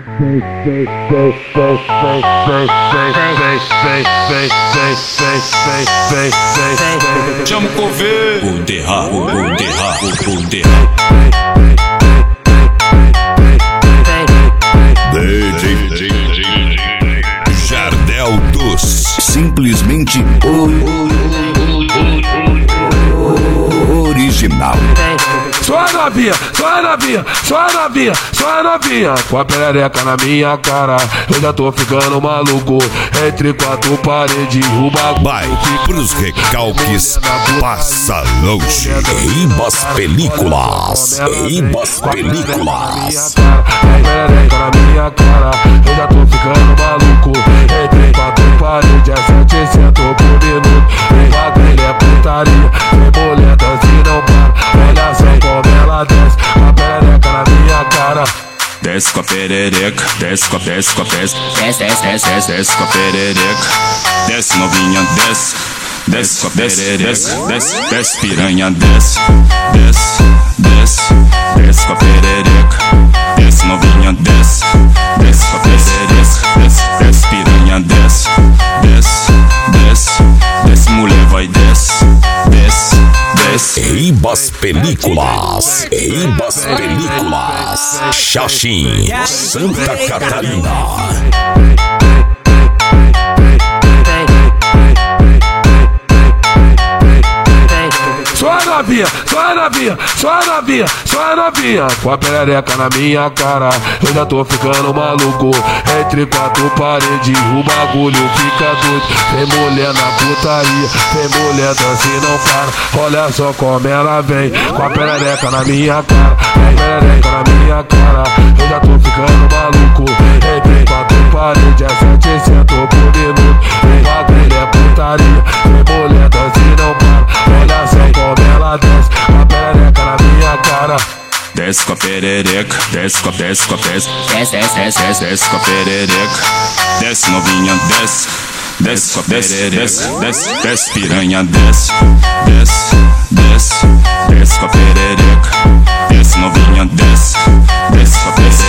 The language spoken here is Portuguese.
Chama o coveiro. O derrabo. DJ Jardel dos simplesmente original. Só a novinha, com a perereca na minha cara. Eu já tô ficando maluco. Entre quatro paredes, o bagulho Vai pros recalques, passa longe. Eibas Películas. Perereca na minha cara. Eu já tô ficando maluco. Entre quatro paredes, é 700 por minuto. O bagulho é putaria, tem mulher dançando não para. Olha só como ela desce, a perereca na minha cara. Desce com a perereca, desce com a desce com a perereca. Desce novinha, desce com a perereca, desce piranha, desce com a perereca. Desce novinha, desce com a perereca, desce piranha, desce mulher vai desce. Eibas Películas. Xaxim, Santa Catarina. Só a novinha, com a perereca na minha cara. Eu já tô ficando maluco. Entre quatro paredes, o bagulho fica doido. Tem mulher na putaria, tem mulher dançando não para. Olha só como ela vem, com a perereca na minha cara. Com a perereca na minha cara. Eu já tô ficando maluco. Entre quatro paredes, é 700 por minuto. O bagulho é putaria, tem mulher dançando não para. Olha só como ela desce, com a perereca na minha cara. Desce com a perereca, desce com a perereca. Desce novinha, desce com a perereca, desce piranha, desce com a perereca. Desce novinha, desce com a perereca.